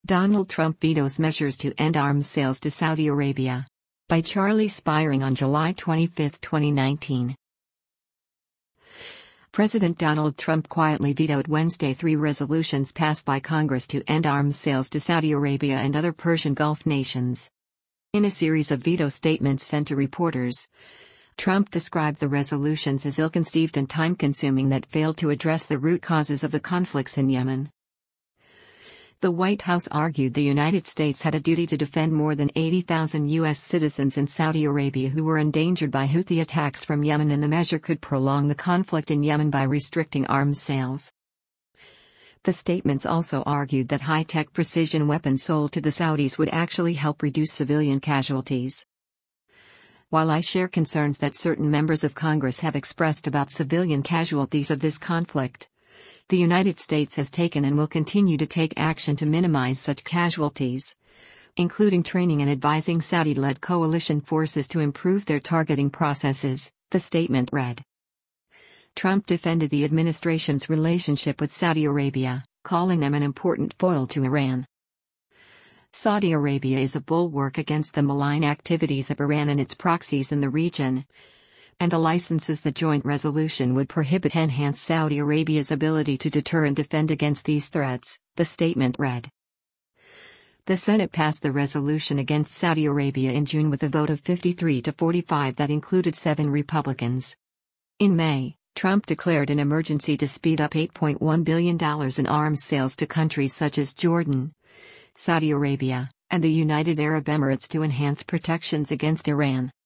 Donald Trump vetoes measures to end arms sales to Saudi Arabia. By Charlie Spiring on July 25, 2019. President Donald Trump quietly vetoed Wednesday 3 resolutions passed by Congress to end arms sales to Saudi Arabia and other Persian Gulf nations. In a series of veto statements sent to reporters, Trump described the resolutions as ill-conceived and time-consuming that failed to address the root causes of the conflicts in Yemen. The White House argued the United States had a duty to defend more than 80,000 U.S. citizens in Saudi Arabia who were endangered by Houthi attacks from Yemen, and the measure could prolong the conflict in Yemen by restricting arms sales. The statements also argued that high-tech precision weapons sold to the Saudis would actually help reduce civilian casualties. While I share concerns that certain members of Congress have expressed about civilian casualties of this conflict, the United States has taken and will continue to take action to minimize such casualties, including training and advising Saudi-led coalition forces to improve their targeting processes, the statement read. Trump defended the administration's relationship with Saudi Arabia, calling them an important foil to Iran. Saudi Arabia is a bulwark against the malign activities of Iran and its proxies in the region, and the licenses the joint resolution would prohibit enhance Saudi Arabia's ability to deter and defend against these threats, the statement read. The Senate passed the resolution against Saudi Arabia in June with a vote of 53 to 45 that included 7 Republicans. In May, Trump declared an emergency to speed up $8.1 billion in arms sales to countries such as Jordan, Saudi Arabia, and the United Arab Emirates to enhance protections against Iran.